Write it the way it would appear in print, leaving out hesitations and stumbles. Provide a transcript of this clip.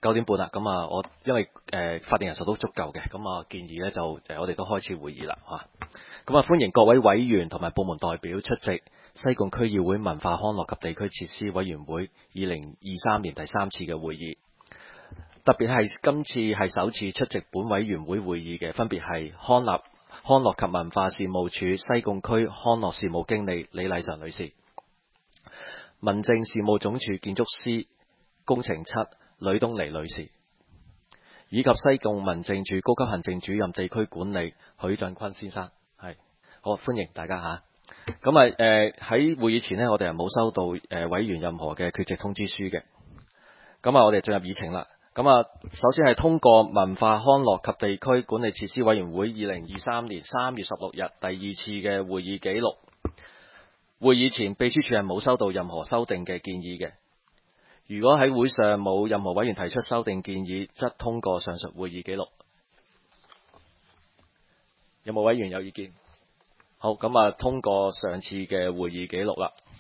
9點半啦，咁啊，我因為法定人數都足夠嘅，咁啊建議呢就我哋都開始會議啦嚇。咁啊歡迎各位委員同埋部門代表出席西貢區議會文化康樂及地區設施委員會2023年第3次嘅會議。特別係今次係首次出席本委員會會議嘅，分別係康樂及文化事務處西貢區康樂事務經理李麗嫦女士，民政事務總署建築師工程7呂東尼女士，以及西貢民政處高級行政主任地區管理許振坤先生。係，好，歡迎大家嚇。咁喺會議前呢，我哋係冇收到委員任何嘅缺席通知書嘅。咁我哋進入議程啦。咁首先係通過文化康樂及地區管理設施委員會2023年3月16日第2次嘅會議記錄。會議前秘書處係冇收到任何修訂嘅建議嘅。如果喺會上冇任何委員提出修訂建議，則通過上述會議記錄。有冇委員有意見？好，咁通過上次嘅會議記錄啦。